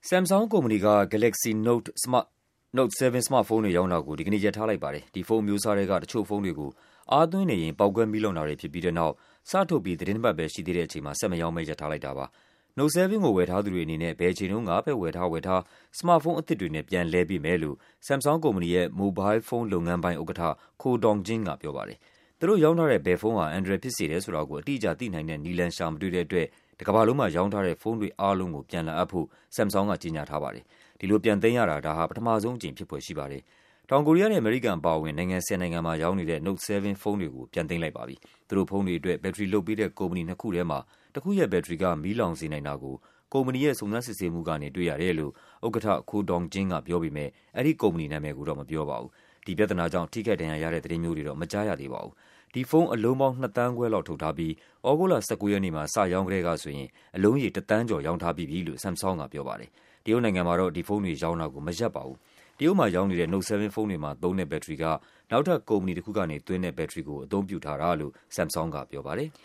Samsung ကုမ္ပဏီက Galaxy Note 7 စမတ်ဖုန်းတွေရောင်းတာကိုဒီကနေ့ရပ်ထားလိုက်ပါတယ်။ဒီဖုန်းအမျိုးအစားတွေကတချို့ဖုန်းတွေကိုအားသွင်းနေရင်ပေါက်ကွဲမီးလောင်တာတွေဖြစ်ပြီးတဲ့နောက်စထုတ်ပြီးသီတင်းတစ်ပတ်ပဲရှိသေးတဲ့အချိန်မှာဆက်မရောင်းမဲရပ်ထားလိုက်တာပါ။ Note 7ကိုဝယ်ထားသူတွေအနေနဲ့ဘယ်အချိန်တုန်းကပဲဝယ်ထားစမတ်ဖုန်းအသစ်တွေနဲ့ပြန်လဲပေးမယ်လို့ Samsung ကုမ္ပဏီရဲ့ မိုဘိုင်းဖုန်းလုပ်ငန်းပိုင်းဥက္ကဋ္ဌ Koh Dong-jin ကပြောပါတယ်။သူတို့ရောင်းထားတဲ့ဘယ်ဖုန်းဟာအန်ဒရယ်ဖြစ်စေတယ်ဆိုတာကိုအတိအကျသိနိုင်တဲ့နည်းလမ်းရှာမတွေ့တဲ့အတွက်တကမ္ဘာလုံးမှာရောင်းထားတဲ့ဖုန်းတွေအားလုံးကိုပြန်လည်အပ်ဖို့ Samsung ကကြေညာထားပါတယ်။ဒီလိုပြန်သိမ်းရတာဒါဟာပထမဆုံးအကြိမ်ဖြစ်ဖွယ်ရှိပါတယ်။တောင်ကိုရီးယားနဲ့အမေရိကန်အပါအဝင်နိုင်ငံ10နိုင်ငံမှာရောင်းနေတဲ့ Note 7ဖုန်းတွေကိုပြန်သိမ်းလိုက်ပါပြီ။သူတို့ဖုန်းတွေအတွက်ဘက်ထရီလုပ်ပေးတဲ့ကုမ္ပဏီနှစ်ခုထဲမှာတစ်ခုရဲ့ဘက်ထရီကမီးလောင်စေနိုင်တာကိုကုမ္ပဏီရဲ့စုံစမ်းစစ်ဆေးမှုကနေတွေ့ရတယ်လို့ဥက္ကဋ္ဌ Koh Dong-jin ကပြောပေမဲ့အဲဒီကုမ္ပဏီနာမည်ကိုတော့မပြောပါဘူး။ဒီပြဿနာကြောင့်ထိခိုက်ဒဏ်ရာရတဲ့သတင်းမျိုးတွေတော့မကြားရသေးပါဘူး။ဒီဖုန်းအလုံးပေါင်း2သန်းခွဲလောက်ထုတ်ထားပြီးဩဂုတ်လ19ရက်နေ့မှာစရောင်းကတည်းကဆိုရင်အလုံးရေ1သန်းကျော်ရောင်းထားပြီးပြီလို့ Samsung ကပြောပါတယ်။တရုတ်နိုင်ငံမှာတော့ဒီဖုန်းတွေရောင်းတာကိုမရပ်ပါဘူး။တရုတ်မှာရောင်းနေတဲ့ Note 7ဖုန်းတွေမှာသုံးတဲ့ဘက်ထရီကနောက်ထပ်ကုမ္ပဏီတစ်ခုကနေသွင်းတဲ့ဘက်ထရီကိုအသုံးပြုထားတာလို့ Samsung ကပြောပါတယ်။